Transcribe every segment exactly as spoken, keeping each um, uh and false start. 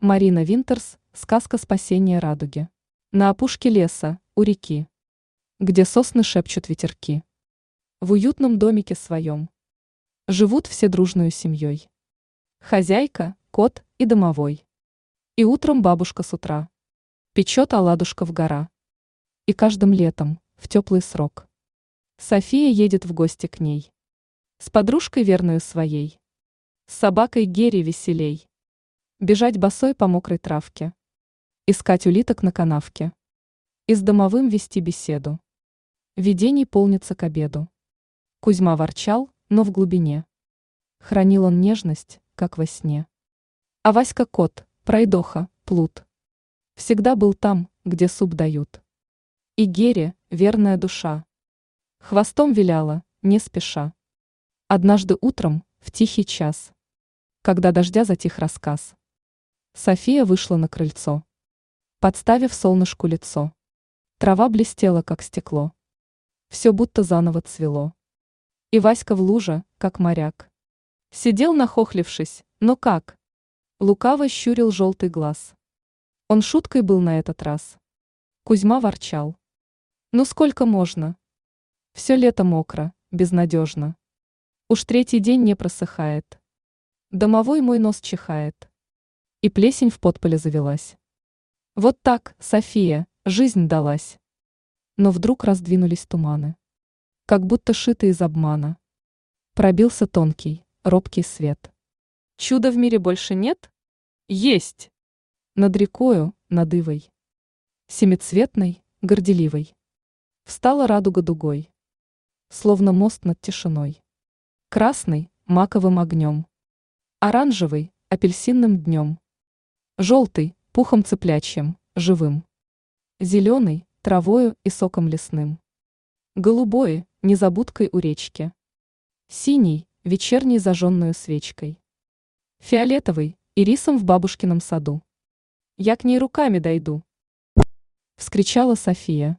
Марина Винтерс, сказка спасения радуги. На опушке леса, у реки, где сосны шепчут ветерки. В уютном домике своем живут все дружную семьей. Хозяйка, кот и домовой. И утром бабушка с утра печет оладушка в гора. И каждым летом, в теплый срок, София едет в гости к ней. С подружкой верную своей, с собакой Гери веселей. Бежать босой по мокрой травке, искать улиток на канавке и с домовым вести беседу. Видений полнится к обеду. Кузьма ворчал, но в глубине хранил он нежность, как во сне. А Васька кот, пройдоха, плут, всегда был там, где суп дают. И Гере, верная душа, хвостом виляла, не спеша. Однажды утром, в тихий час, когда дождя затих рассказ, София вышла на крыльцо, подставив солнышку лицо. Трава блестела, как стекло. Все будто заново цвело. И Васька в луже, как моряк, сидел нахохлившись, но как? Лукаво щурил желтый глаз. Он шуткой был на этот раз. Кузьма ворчал. Ну сколько можно? Все лето мокро, безнадежно. Уж третий день не просыхает. Домовой мой нос чихает. И плесень в подполе завелась. Вот так, София, жизнь далась. Но вдруг раздвинулись туманы, как будто шиты из обмана. Пробился тонкий, робкий свет. Чуда в мире больше нет? Есть! Над рекою, над ивой, семицветной, горделивой, встала радуга дугой, словно мост над тишиной. Красный, маковым огнем, оранжевый, апельсинным днем, желтый, пухом цыплячьим, живым, зеленый, травою и соком лесным, голубой, незабудкой у речки, синий, вечерней зажженную свечкой, фиолетовый, ирисом в бабушкином саду. Я к ней руками дойду, вскричала София.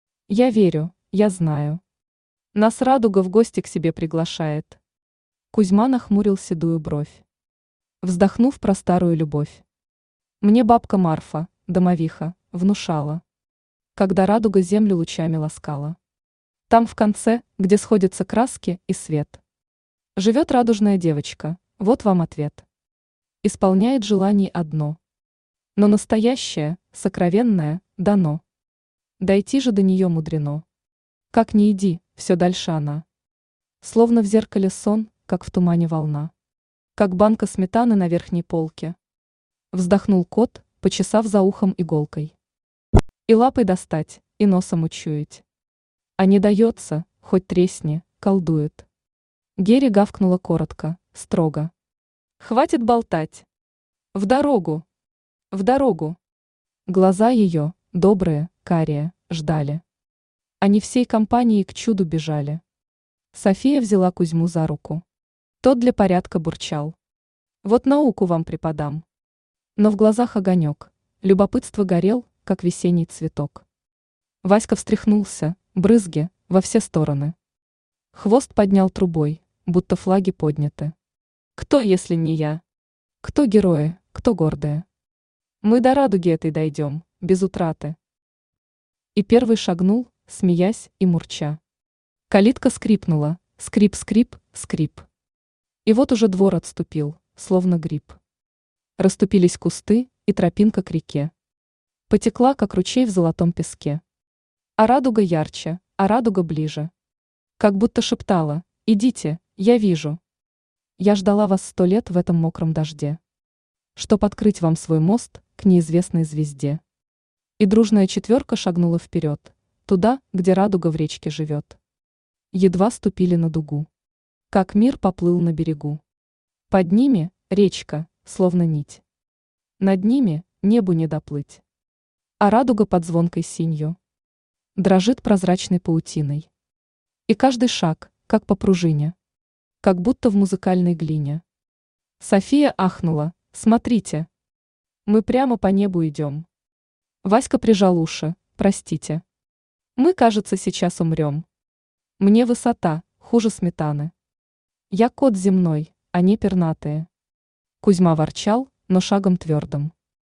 Я верю, я знаю. Нас радуга в гости к себе приглашает. Кузьма нахмурил седую бровь, вздохнув про старую любовь. Мне бабка Марфа, домовиха, внушала, когда радуга землю лучами ласкала. Там в конце, где сходятся краски и свет, живет радужная девочка, вот вам ответ. Исполняет желаний одно, но настоящее, сокровенное, дано. Дойти же до нее мудрено. Как ни иди, все дальше она. Словно в зеркале сон, как в тумане волна. Как банка сметаны на верхней полке. Вздохнул кот, почесав за ухом иголкой. И лапой достать, и носом учуять. А не дается, хоть тресни, колдует. Гери гавкнула коротко, строго. Хватит болтать. В дорогу. В дорогу. Глаза ее, добрые, карие, ждали. Они всей компанией к чуду бежали. София взяла Кузьму за руку. Тот для порядка бурчал. Вот науку вам преподам. Но в глазах огонек, любопытство горел, как весенний цветок. Васька встряхнулся, брызги, во все стороны. Хвост поднял трубой, будто флаги подняты. Кто, если не я? Кто герои, кто гордые? Мы до радуги этой дойдем, без утраты. И первый шагнул, смеясь и мурча. Калитка скрипнула, скрип-скрип, скрип. И вот уже двор отступил, словно гриб. Расступились кусты, и тропинка к реке потекла, как ручей в золотом песке. А радуга ярче, а радуга ближе. Как будто шептала: идите, я вижу. Я ждала вас сто лет в этом мокром дожде, чтоб открыть вам свой мост к неизвестной звезде. И дружная четверка шагнула вперед, туда, где радуга в речке живет. Едва ступили на дугу, как мир поплыл на берегу. Под ними речка, словно нить. Над ними небу не доплыть. А радуга под звонкой синью дрожит прозрачной паутиной. И каждый шаг, как по пружине, как будто в музыкальной глине. София ахнула: смотрите, мы прямо по небу идем. Васька прижал уши: простите, мы, кажется, сейчас умрем. Мне высота, хуже сметаны. Я кот земной, а не пернатые. Кузьма ворчал, но шагом твердым.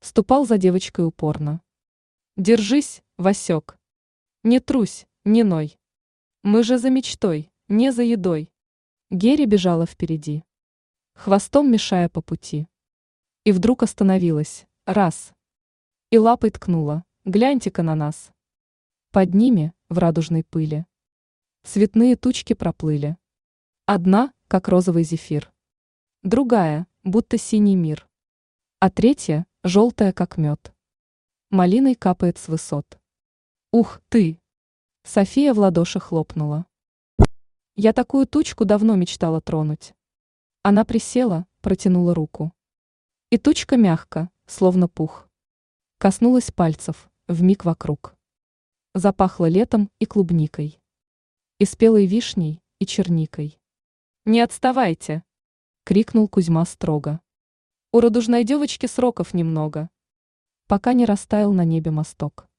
Ступал за девочкой упорно. Держись, Васек. Не трусь, не ной. Мы же за мечтой, не за едой. Герри бежала впереди, хвостом мешая по пути. И вдруг остановилась, раз. И лапой ткнула, гляньте-ка на нас. Под ними, в радужной пыли, цветные тучки проплыли. Одна, как розовый зефир. Другая, будто синий мир. А третья, желтая, как мед. Малиной капает с высот. Ух ты! София в ладоши хлопнула. Я такую тучку давно мечтала тронуть. Она присела, протянула руку. И тучка мягко, словно пух, коснулась пальцев, вмиг вокруг. Запахло летом и клубникой, и спелой вишней, и черникой. «Не отставайте!» — крикнул Кузьма строго. «У радужной девочки сроков немного, пока не растаял на небе мосток».